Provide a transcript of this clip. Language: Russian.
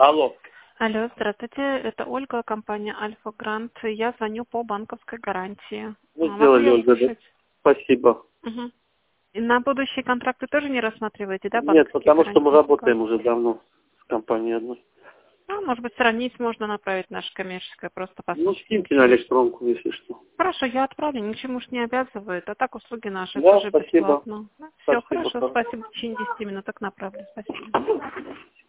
Алло. Алло, здравствуйте, это Ольга, компания Альфа Грант. Я звоню по банковской гарантии. Вы Могу сделали, я Ольга, да? услышать? Спасибо. Мгм. И на будущие контракты тоже не рассматриваете, да, Нет, банковские потому что мы гарантии? работаем уже давно с компанией одной. Ну, может быть, сравнить можно направить наше коммерческое, просто Ну, послушать. скиньте на электронку, если что. Хорошо, я отправлю, ничему уж не обязывает, а так услуги наши Да, тоже спасибо. бесплатно. Все, Спасибо. хорошо, спасибо, в течение 10 минуток направлю, спасибо.